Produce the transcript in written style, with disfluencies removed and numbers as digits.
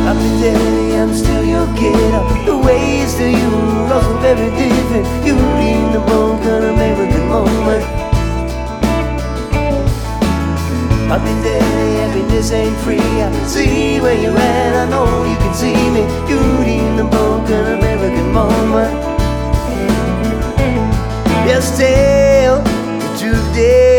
Happy Daddy, I'm still your kid. The ways to you are so very different. You read the book on American moment. Happy Daddy, happiness ain't free. I see where you're at, I know you can see me. You read the book on American moment. Yes, tell the truth, dear.